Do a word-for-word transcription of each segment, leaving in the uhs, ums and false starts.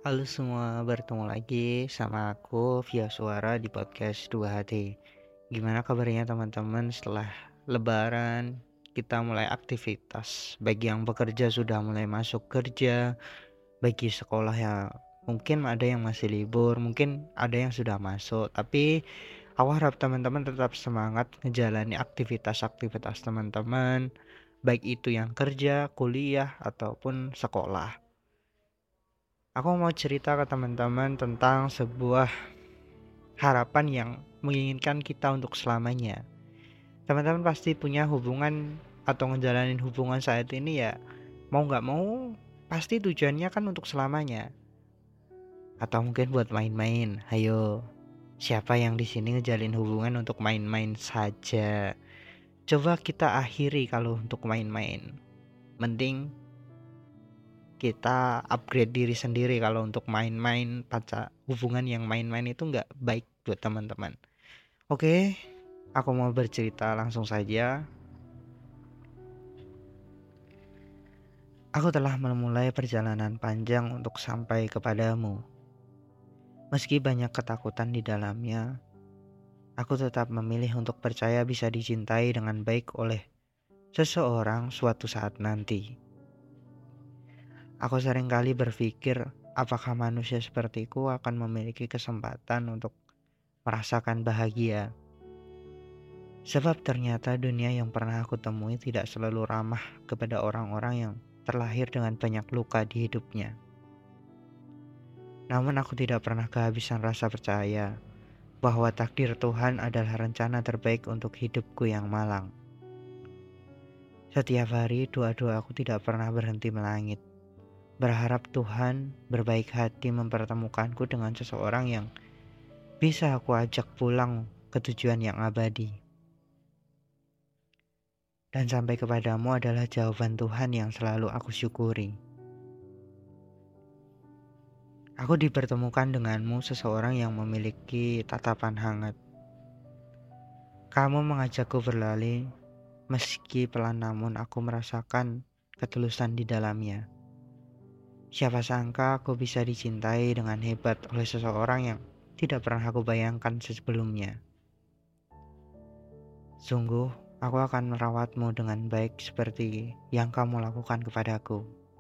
Halo semua, bertemu lagi sama aku via suara di podcast dua hati. Gimana kabarnya teman-teman setelah lebaran? Kita mulai aktivitas. Bagi yang bekerja sudah mulai masuk kerja, bagi sekolah ya mungkin ada yang masih libur, mungkin ada yang sudah masuk. Tapi aku harap teman-teman tetap semangat ngejalani aktivitas-aktivitas teman-teman, baik itu yang kerja, kuliah, ataupun sekolah. Aku mau cerita ke teman-teman tentang sebuah harapan yang menginginkan kita untuk selamanya. Teman-teman pasti punya hubungan atau ngejalanin hubungan saat ini ya, mau nggak mau pasti tujuannya kan untuk selamanya. Atau mungkin buat main-main. Hayo, siapa yang di sini ngejalin hubungan untuk main-main saja? Coba kita akhiri kalau untuk main-main. Mending kita upgrade diri sendiri kalau untuk main-main pacar hubungan yang main-main itu nggak baik buat teman-teman. Oke, aku mau bercerita langsung saja. Aku telah memulai perjalanan panjang untuk sampai kepadamu. Meski banyak ketakutan di dalamnya, aku tetap memilih untuk percaya bisa dicintai dengan baik oleh seseorang suatu saat nanti. Aku seringkali berpikir, apakah manusia sepertiku akan memiliki kesempatan untuk merasakan bahagia? Sebab ternyata dunia yang pernah aku temui tidak selalu ramah kepada orang-orang yang terlahir dengan banyak luka di hidupnya. Namun aku tidak pernah kehabisan rasa percaya bahwa takdir Tuhan adalah rencana terbaik untuk hidupku yang malang. Setiap hari doa-doa aku tidak pernah berhenti melangit, berharap Tuhan berbaik hati mempertemukanku dengan seseorang yang bisa aku ajak pulang ke tujuan yang abadi. Dan sampai kepadamu adalah jawaban Tuhan yang selalu aku syukuri. Aku dipertemukan denganmu, seseorang yang memiliki tatapan hangat. Kamu mengajakku berlari, meski pelan namun aku merasakan ketulusan di dalamnya. Siapa sangka aku bisa dicintai dengan hebat oleh seseorang yang tidak pernah aku bayangkan sebelumnya. Sungguh, aku akan merawatmu dengan baik seperti yang kamu lakukan kepadaku.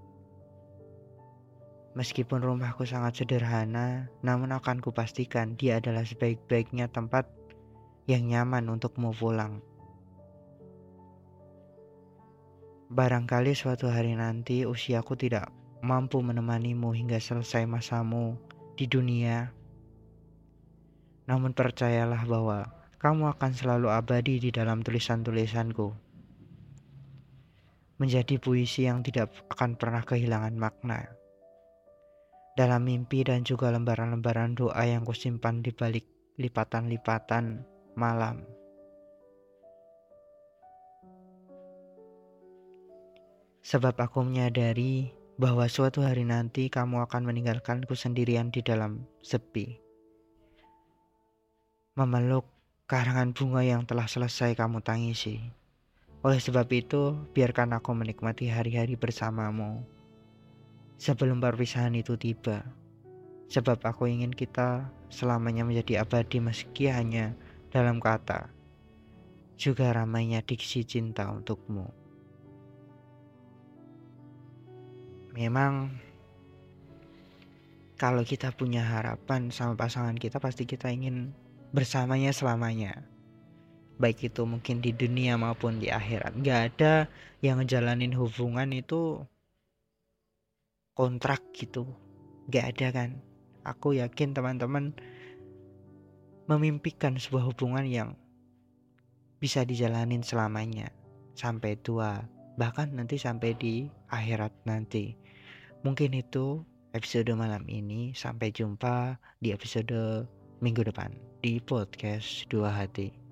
Meskipun rumahku sangat sederhana, namun akan kupastikan dia adalah sebaik-baiknya tempat yang nyaman untukmu pulang. Barangkali suatu hari nanti usiaku tidak mampu menemanimu hingga selesai masamu di dunia. Namun percayalah bahwa kamu akan selalu abadi di dalam tulisan-tulisanku. Menjadi puisi yang tidak akan pernah kehilangan makna. Dalam mimpi dan juga lembaran-lembaran doa yang kusimpan di balik lipatan-lipatan malam. Sebab aku menyadari bahwa suatu hari nanti kamu akan meninggalkanku sendirian di dalam sepi. Memeluk karangan bunga yang telah selesai kamu tangisi. Oleh sebab itu, biarkan aku menikmati hari-hari bersamamu sebelum perpisahan itu tiba. Sebab aku ingin kita selamanya menjadi abadi meski hanya dalam kata. Juga ramainya diksi cinta untukmu. Memang kalau kita punya harapan sama pasangan kita, pasti kita ingin bersamanya selamanya. Baik itu mungkin di dunia maupun di akhirat. Gak ada yang ngejalanin hubungan itu kontrak gitu. Gak ada kan. Aku yakin teman-teman memimpikan sebuah hubungan yang bisa dijalanin selamanya. Sampai tua. Bahkan nanti sampai di akhirat nanti. Mungkin itu episode malam ini. Sampai jumpa di episode minggu depan di podcast Dua Hati.